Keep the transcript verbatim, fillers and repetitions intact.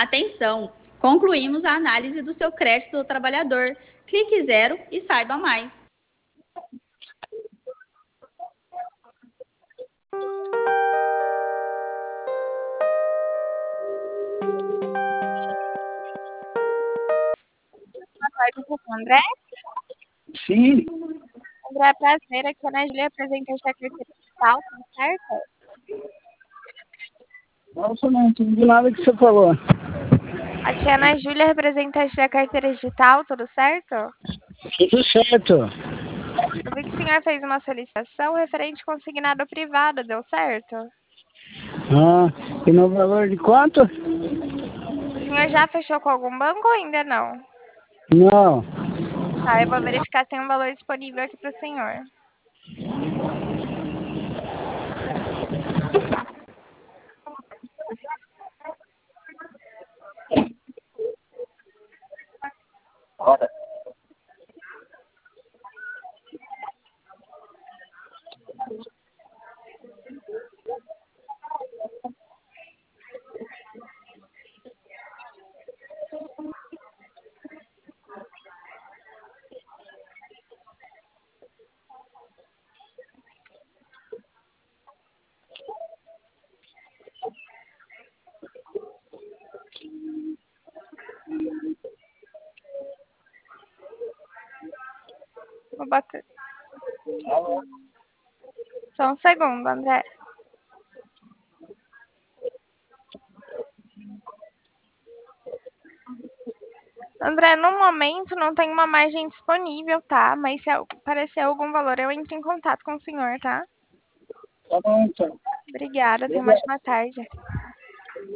Atenção! Concluímos a análise do seu crédito do trabalhador. Clique zero e saiba mais. Boa tarde, professor André. Sim. André, prazer. Aqui é a Ana Júlia, representante da carteira digital, tudo certo? Nossa, não entendi nada que você falou. Aqui é a Ana Júlia, representante da carteira digital, tudo certo? Tudo certo. Eu vi que o senhor fez uma solicitação referente consignado privado, deu certo? Ah, e no valor de quanto? O senhor já fechou com algum banco ou ainda não? Não. Tá, eu vou verificar se tem um valor disponível aqui para o senhor. Roda. Vou bater. Só um segundo, André. André, no momento não tem uma margem disponível, tá? Mas se aparecer algum valor, eu entro em contato com o senhor, tá? Tá bom, então. Obrigada, tenha uma ótima tarde.